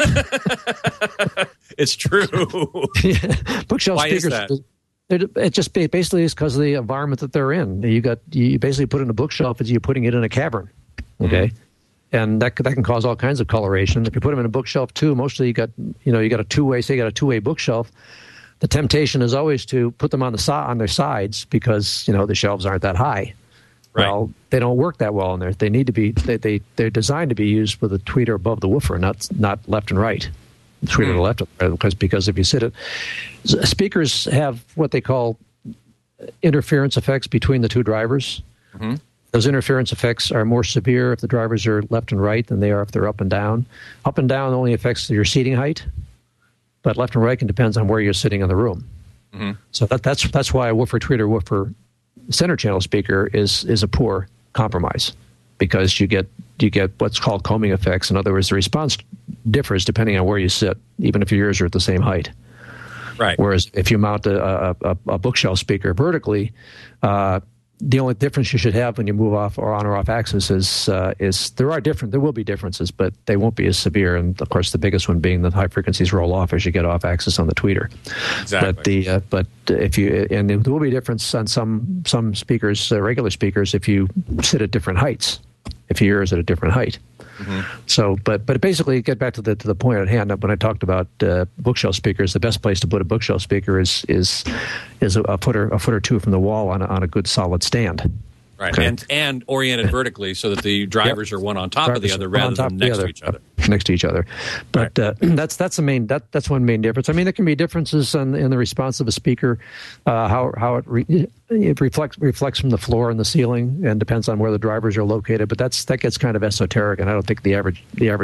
It's true. Bookshelf Why speakers. Is that? It just basically is because of the environment that they're in. You basically put it in a bookshelf as you're putting it in a cavern. Okay, and that can cause all kinds of coloration. If you put them in a bookshelf too, mostly you got a two-way bookshelf. The temptation is always to put them on their sides because the shelves aren't that high. Right. Well, they don't work that well in there. They need to be. They're designed to be used with a tweeter above the woofer, not left and right. The tweeter to the left, because if you sit it, speakers have what they call interference effects between the two drivers. Mm-hmm. Those interference effects are more severe if the drivers are left and right than they are if they're up and down. Up and down only affects your seating height, but left and right depends on where you're sitting in the room. Mm-hmm. So that's why a woofer center channel speaker is a poor compromise, because you get what's called combing effects. In other words, the response differs depending on where you sit, even if your ears are at the same height. Right. Whereas if you mount a bookshelf speaker vertically, the only difference you should have when you move off or on or off axis is there will be differences, but they won't be as severe. And of course, the biggest one being the high frequencies roll off as you get off axis on the tweeter. Exactly. But there will be a difference on some speakers, regular speakers, if you sit at different heights, if your ear is at a different height. Mm-hmm. So, but basically, get back to the point at hand. When I talked about bookshelf speakers, the best place to put a bookshelf speaker is a foot or two from the wall on a good solid stand. Right, okay. and oriented vertically so that the drivers are one on top of the other rather than next to each other. Next to each other, but right. That's one main difference. I mean, there can be differences in the response of a speaker, how it reflects from the floor and the ceiling, and depends on where the drivers are located. But that gets kind of esoteric, and I don't think the average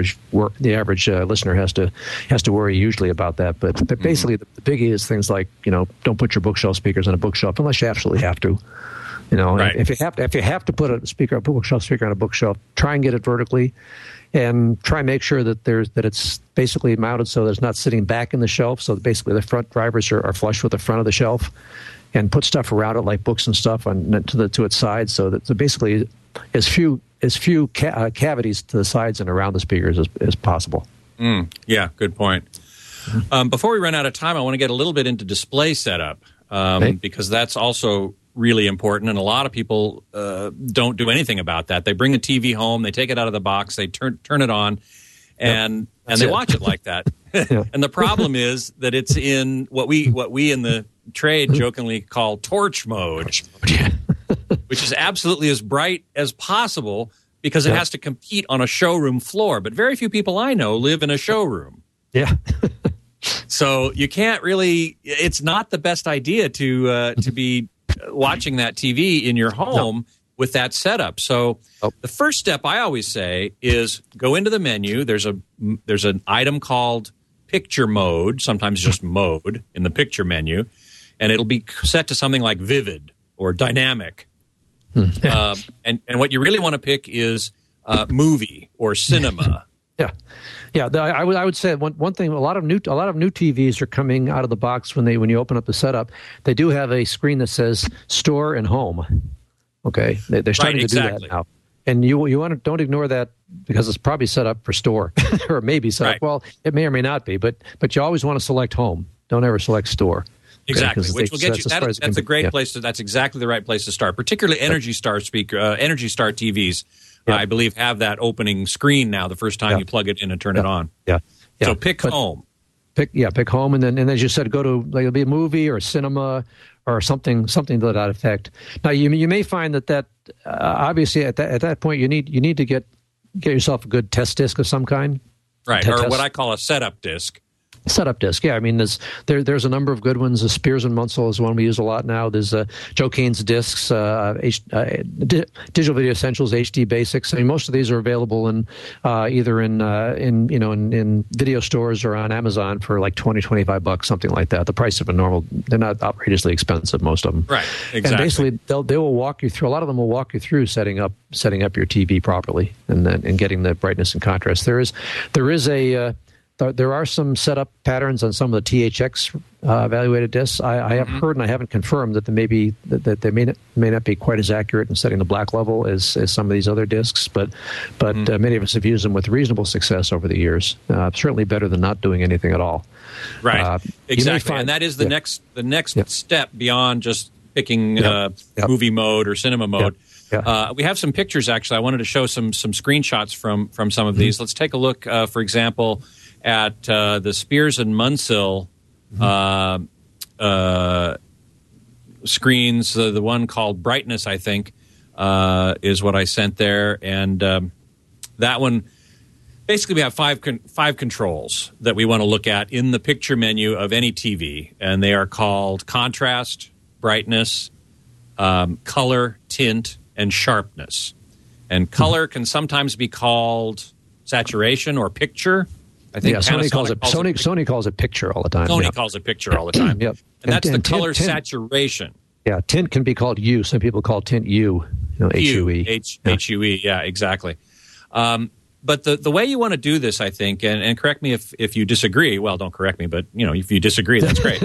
listener has to worry usually about that. But basically, the biggie is things like don't put your bookshelf speakers on a bookshelf unless you absolutely have to. Right. If you have to put a bookshelf speaker on a bookshelf, try and get it vertically, and try and make sure that it's basically mounted so that it's not sitting back in the shelf. So basically, the front drivers are flush with the front of the shelf, and put stuff around it like books and stuff to its sides, so that basically as few cavities to the sides and around the speakers as possible. Yeah, good point. Before we run out of time, I want to get a little bit into display setup because that's also really important, and a lot of people don't do anything about that. They bring a TV home, they take it out of the box, they turn it on, and they watch it like that. Yeah. And the problem is that it's in what we in the trade jokingly call torch mode, which is absolutely as bright as possible because it has to compete on a showroom floor. But very few people I know live in a showroom. Yeah. So you can't really. It's not the best idea to be watching that TV in your home with that setup. So the first step I always say is go into the menu. There's an item called picture mode, sometimes just mode in the picture menu, and it'll be set to something like vivid or dynamic. And what you really want to pick is movie or cinema. Yeah. I would say one thing. A lot of new TVs are coming out of the box when you open up the setup. They do have a screen that says store and home, Okay, they're starting to do that now. And you don't ignore that because it's probably set up for store or maybe set up. Well, it may or may not be, but you always want to select home. Don't ever select store. Exactly, which will get you. That's a great place. That's exactly the right place to start. Particularly Energy Star Energy Star TVs. I believe have that opening screen now. The first time you plug it in and turn it on. So pick home. Pick home, and then as you said, go to it'll be a movie or a cinema or something to that effect. Now you may find that obviously at that point you need to get yourself a good test disc of some kind, right? Or what I call a setup disc. Setup disc, yeah. I mean, there's a number of good ones. The Spears and Munsell is one we use a lot now. There's Joe Kane's discs, Digital Video Essentials, HD Basics. I mean, most of these are available in either in video stores or on Amazon for like $20-$25, something like that. The price of a normal. They're not outrageously expensive, most of them. Right. Exactly. And basically, they will walk you through. A lot of them will walk you through setting up your TV properly and getting the brightness and contrast. There are some setup patterns on some of the THX evaluated discs. I have heard, and I haven't confirmed, that they may not be quite as accurate in setting the black level as some of these other discs. But many of us have used them with reasonable success over the years. Certainly better than not doing anything at all. Right. Exactly. And that is the next step beyond just picking movie mode or cinema mode. We have some pictures, actually. I wanted to show some screenshots from some of these. Let's take a look, for example, at the Spears and Munsell screens. The one called Brightness, I think, is what I sent there. And that one, basically we have five controls that we want to look at in the picture menu of any TV. And they are called contrast, brightness, color, tint, and sharpness. And color can sometimes be called saturation or picture. I think Sony calls it picture all the time. Sony calls it picture all the time. Yep. And that's the color saturation. Yeah, tint can be called hue. Some people call tint hue. H-U-E. H-U-E, yeah, exactly. But the way you want to do this, I think, and correct me if you disagree. Well, don't correct me, but if you disagree, that's great.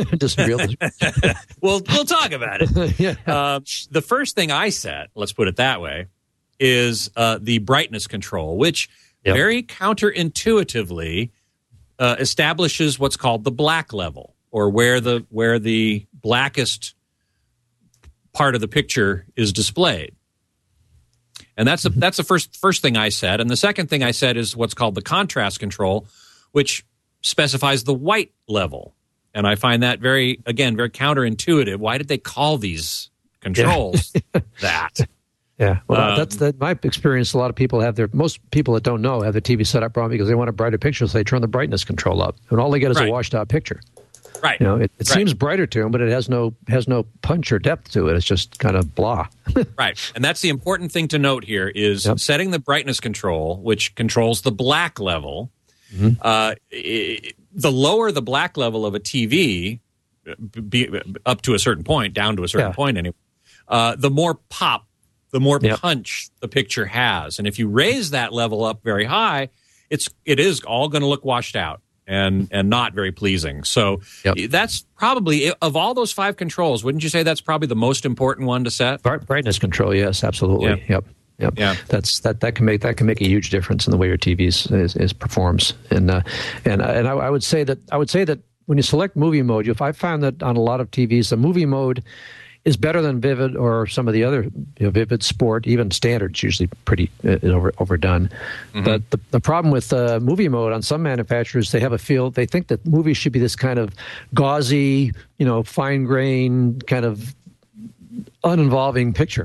We'll talk about it. The first thing I set, let's put it that way, is the brightness control, which very counterintuitively establishes what's called the black level, or where the blackest part of the picture is displayed. And that's the first thing I said. And the second thing I said is what's called the contrast control, which specifies the white level. And I find that very counterintuitive. Why did they call these controls that? Yeah, well, that's my experience. A lot of people most people that don't know have their TV set up wrong because they want a brighter picture, so they turn the brightness control up, and all they get is a washed out picture. Right. It seems brighter to them, but it has no punch or depth to it. It's just kind of blah. Right. And that's the important thing to note here is setting the brightness control, which controls the black level. The lower the black level of a TV, up to a certain point, down to a certain point anyway, the more pop, the more punch the picture has. And if you raise that level up very high, it is all going to look washed out and not very pleasing. So that's probably, of all those 5 controls, wouldn't you say that's probably the most important one to set? Brightness control, yes, absolutely. Yep. Yeah, that can make a huge difference in the way your TV is performs. And I would say that when you select movie mode, I found that on a lot of TVs, the movie mode is better than Vivid or some of the other Vivid, Sport, even Standard's usually pretty overdone. But the problem with movie mode on some manufacturers, they think that movies should be this kind of gauzy, fine grain kind of uninvolving picture.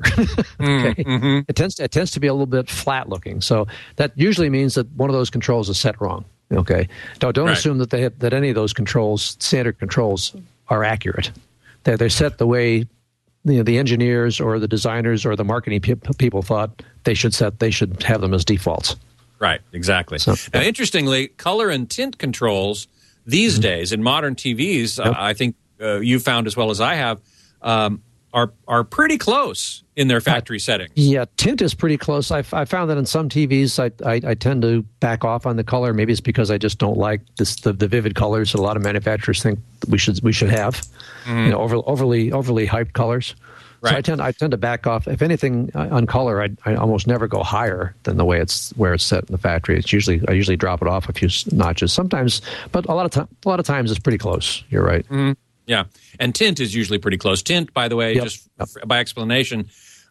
It tends to be a little bit flat looking. So that usually means that one of those controls is set wrong. Okay, don't assume that that any of those controls, standard controls, are accurate. They're set the way the engineers or the designers or the marketing people thought they should have them as defaults. Right, exactly. So, now, interestingly, color and tint controls these days in modern TVs, I think you found as well as I have, are pretty close in their factory settings. Yeah, tint is pretty close. I found that in some TVs, I tend to back off on the color. Maybe it's because I just don't like the vivid colors that a lot of manufacturers think we should have. Overly hyped colors. So I tend to back off. If anything, on color, I almost never go higher than the way where it's set in the factory. I usually drop it off a few notches sometimes, but a lot of times it's pretty close. You're right. Mm-hmm. Yeah, and tint is usually pretty close. Tint, by the way, just by explanation,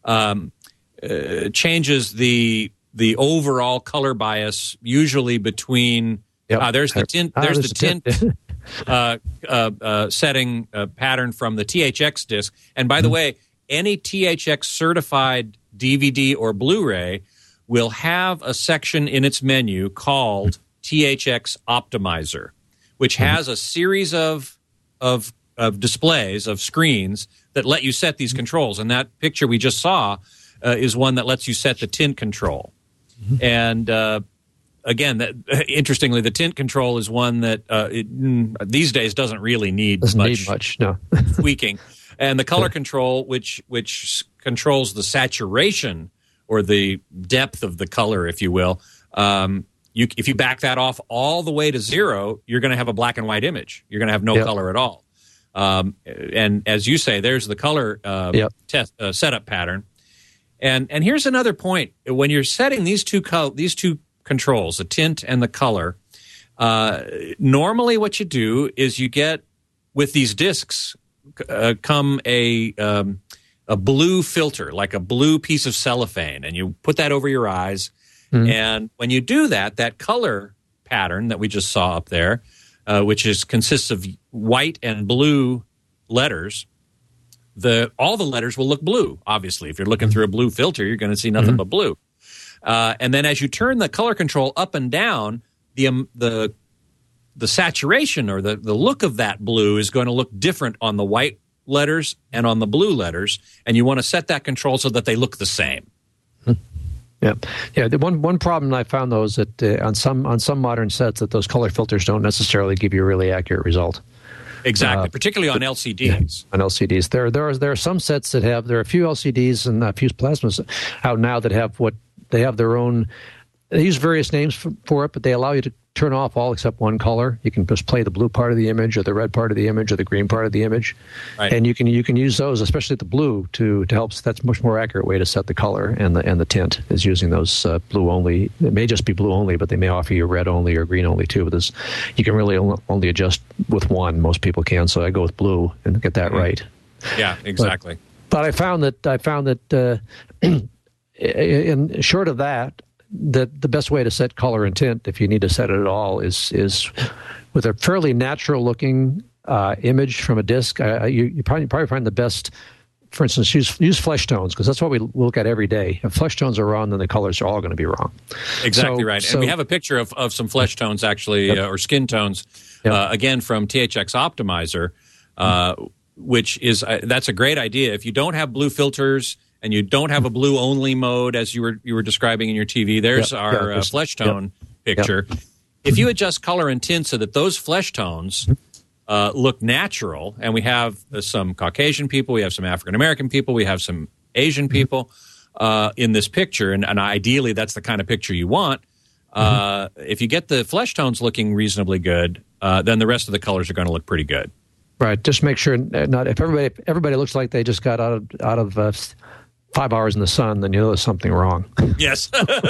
changes the overall color bias usually between. There's the tint. There's the tint. Setting pattern from the THX disc. And by the way, any THX certified DVD or Blu-ray will have a section in its menu called THX Optimizer, which has a series of displays, of screens that let you set these controls. And that picture we just saw is one that lets you set the tint control. And again, interestingly, the tint control is one that these days doesn't really need much tweaking. And the color control, which controls the saturation or the depth of the color, if you will, if you back that off all the way to 0, you're going to have a black and white image. You're going to have no color at all. And as you say, there's the color setup pattern. And here's another point: when you're setting these two controls, the tint and the color, normally what you do is you get, with these discs, come a blue filter, like a blue piece of cellophane, and you put that over your eyes. And when you do that, that color pattern that we just saw up there, which consists of white and blue letters, all the letters will look blue. Obviously, if you're looking through a blue filter, you're going to see nothing but blue. And then as you turn the color control up and down, the saturation or the look of that blue is going to look different on the white letters and on the blue letters, and you want to set that control so that they look the same. Yeah. The one problem I found, though, is that on some modern sets, that those color filters don't necessarily give you a really accurate result. Exactly, particularly on LCDs. On LCDs, there are some sets that have. There are a few LCDs and a few plasmas out now that have their own. They use various names for it, but they allow you to turn off all except one color. You can just play the blue part of the image, or the red part of the image, or the green part of the image, and you can use those, especially the blue, to help. That's a much more accurate way to set the color and the tint is using those blue only. It may just be blue only, but they may offer you red only or green only too. But you can really only adjust with one. Most people can, so I go with blue and get that right. Yeah, exactly. But I found that in short of that, the best way to set color and tint, if you need to set it at all, is with a fairly natural looking image from a disc. You probably find the best. For instance, use flesh tones, because that's what we look at every day. If flesh tones are wrong, then the colors are all going to be wrong. Exactly right. And we have a picture of some flesh tones, actually, or skin tones, again, from THX Optimizer, which is that's a great idea. If you don't have blue filters and you don't have a blue only mode, as you were describing in your TV, there's our flesh tone picture. If you adjust color and tint so that those flesh tones look natural, and we have some Caucasian people, we have some African American people, we have some Asian people in this picture, and ideally that's the kind of picture you want. If you get the flesh tones looking reasonably good, then the rest of the colors are going to look pretty good. Right. Just make sure not if everybody looks like they just got out of 5 hours in the sun, then you know there's something wrong. Yes.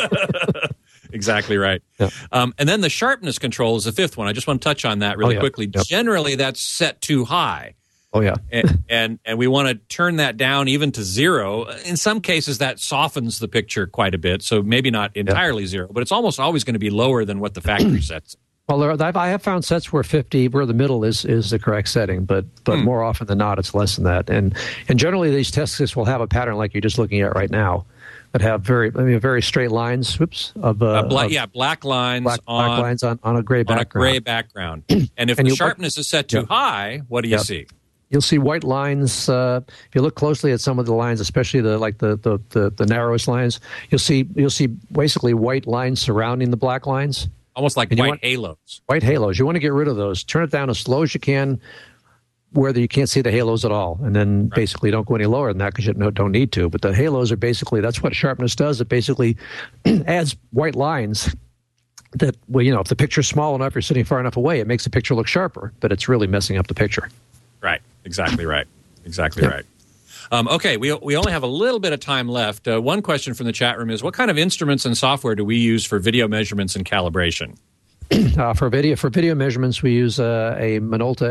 Exactly right. Yeah. And then the sharpness control is the fifth one. I just want to touch on that really quickly. Yep. Generally, that's set too high. Oh, yeah. and we want to turn that down even to 0. In some cases, that softens the picture quite a bit, so maybe not entirely 0, but it's almost always going to be lower than what the factory sets. Well, I have found sets where 50, where the middle is the correct setting, but more often than not, it's less than that. And generally, these test discs will have a pattern like you're just looking at right now, that have very straight lines. Black lines on a gray background. And if the sharpness is set too high, what do you see? You'll see white lines. If you look closely at some of the lines, especially the narrowest lines, you'll see basically white lines surrounding the black lines. Almost like white halos. White halos. You want to get rid of those. Turn it down as slow as you can, where you can't see the halos at all. And then basically don't go any lower than that, because you don't need to. But the halos are basically, that's what sharpness does. It basically adds white lines that, if the picture's small enough, you're sitting far enough away, it makes the picture look sharper, but it's really messing up the picture. Right. Exactly right. Exactly right. Okay, we only have a little bit of time left. One question from the chat room is, what kind of instruments and software do we use for video measurements and calibration? For video measurements, we use a Minolta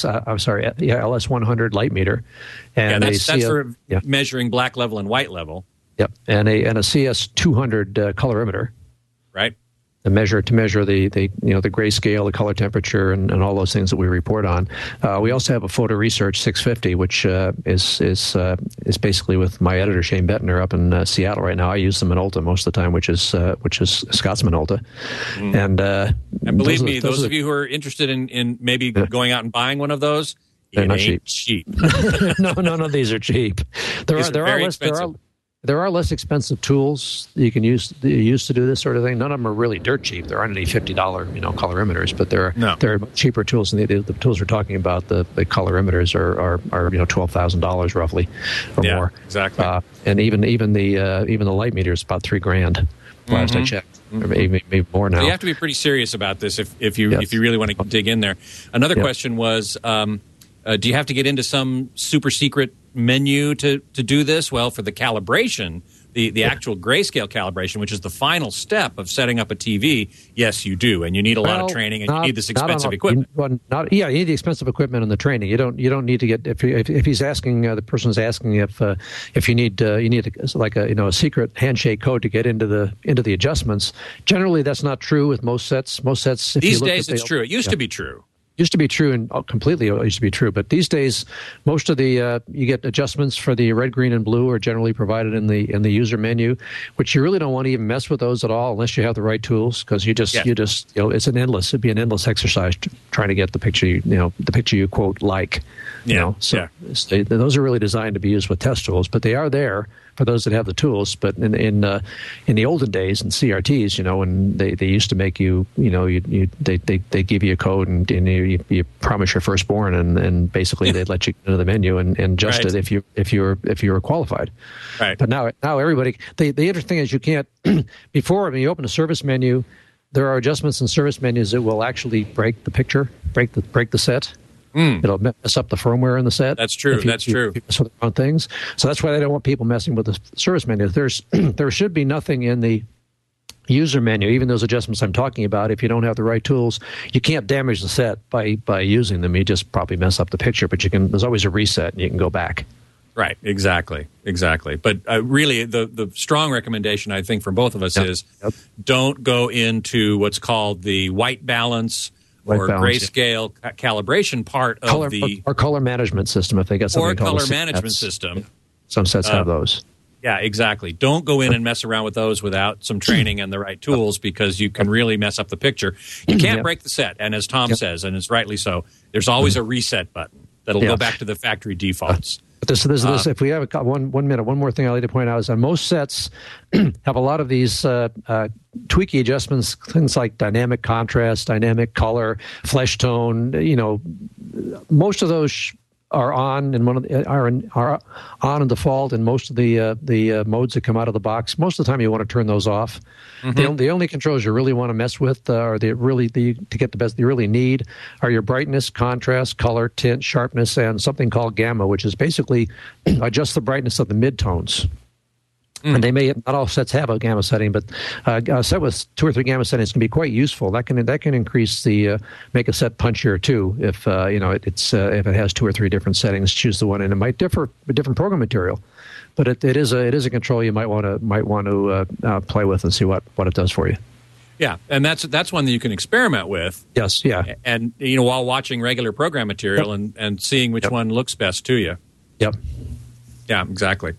LS100 light meter, and that's for measuring black level and white level. Yep, and a CS200 colorimeter. Right. To measure the grayscale, the color temperature, and all those things that we report on. We also have a Photo Research 650, which is basically with my editor Shane Bettner up in Seattle right now. I use the Minolta most of the time, which is Scott's Minolta. And believe me, those of you who are interested in maybe going out and buying one of those, they're not cheap. No, these are cheap. There are less expensive tools you can use to do this sort of thing. None of them are really dirt cheap. There aren't any $50 colorimeters, but there are cheaper tools. And the tools we're talking about, the colorimeters are $12,000 roughly or more. Exactly. And even the light meter is about $3,000 last I checked. Or maybe more now. So you have to be pretty serious about this if you really want to dig in there. Another question was, do you have to get into some super secret menu to do this? Well, for the calibration, the actual grayscale calibration, which is the final step of setting up a TV, yes, you do, and you need a lot of training, and you need this expensive equipment. You need the expensive equipment and the training. You don't need to get if he's asking the person's asking if you need a secret handshake code to get into the adjustments. Generally, that's not true with most sets. Most sets these days it's true. It used to be true. Used to be true, and completely used to be true. But these days, most of the you get adjustments for the red, green, and blue are generally provided in the user menu, which you really don't want to even mess with those at all unless you have the right tools, because it'd be an endless exercise trying to get the picture you quote like. Those are really designed to be used with test tools, but they are there for those that have the tools. But in the olden days in CRTs, when they used to make they give you a code and you promise your firstborn, and basically they'd let you into the menu and adjust it if you were qualified. Right. But now everybody. The interesting thing is you can't before when you open a service menu, there are adjustments in service menus that will actually break the picture, break the set. It'll mess up the firmware in the set. That's true. That's true. If you mess with the wrong things. So that's why they don't want people messing with the service menu. There should be nothing in the user menu, even those adjustments I'm talking about. If you don't have the right tools, you can't damage the set by using them. You just probably mess up the picture, but there's always a reset and you can go back. Right, exactly. But really, the strong recommendation, I think, from both of us is don't go into what's called the white balance grayscale calibration part of or color management system, if they got something called color management system. Some sets have those. Yeah, exactly. Don't go in and mess around with those without some training and the right tools, because you can really mess up the picture. You can't break the set, and as Tom says, and it's rightly so, there's always a reset button that'll go back to the factory defaults. But this if we have one minute, one more thing I'd like to point out is on most sets have a lot of these tweaky adjustments, things like dynamic contrast, dynamic color, flesh tone. Most of those are on in are on in default in most of the modes that come out of the box. Most of the time, you want to turn those off. Mm-hmm. The only controls you really want to mess with, or to get the best you really need, are your brightness, contrast, color, tint, sharpness, and something called gamma, which is basically adjust the brightness of the midtones. And not all sets have a gamma setting, but a set with 2 or 3 gamma settings can be quite useful. That can increase make a set punchier too. If if it has 2 or 3 different settings, choose the one, and it might differ with different program material. But it is a control you might want to play with and see what it does for you. Yeah, and that's one that you can experiment with. Yes, yeah, and while watching regular program material and seeing which one looks best to you. Yep. Yeah, exactly.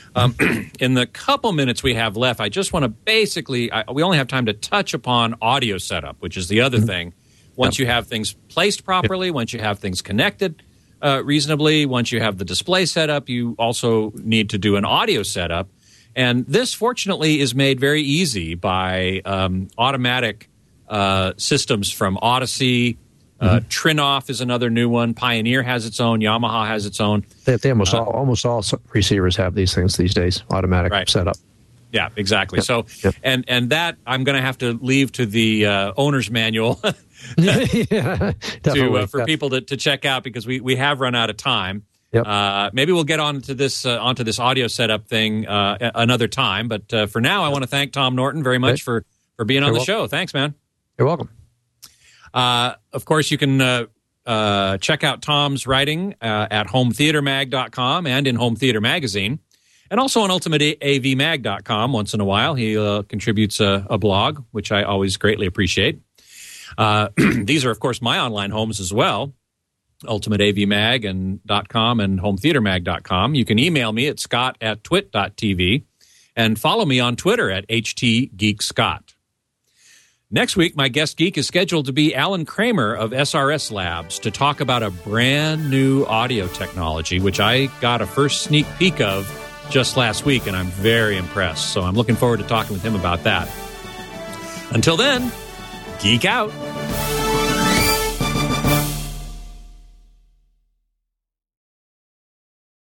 In the couple minutes we have left, I just want to basically, we only have time to touch upon audio setup, which is the other thing. Once you have things placed properly, once you have things connected reasonably, once you have the display set up, you also need to do an audio setup. And this, fortunately, is made very easy by automatic systems from Odyssey. Trinoff is another new one. Pioneer has its own. Yamaha has its own. They almost all receivers have these things these days. Automatic setup. Yeah, exactly. So, and that I'm going to have to leave to the owner's manual for people to check out, because we have run out of time. Yep. Maybe we'll get onto this audio setup thing another time. But for now, I want to thank Tom Norton very much for being on the show. Thanks, man. You're welcome. Of course, you can check out Tom's writing at hometheatermag.com and in Home Theater Magazine, and also on ultimateavmag.com. Once in a while, he contributes a blog, which I always greatly appreciate. These are, of course, my online homes as well, ultimateavmag.com and hometheatermag.com. You can email me at scott@twit.tv and follow me on Twitter at htgeekscott. Next week, my guest geek is scheduled to be Alan Kramer of SRS Labs to talk about a brand new audio technology, which I got a first sneak peek of just last week, and I'm very impressed. So I'm looking forward to talking with him about that. Until then, geek out.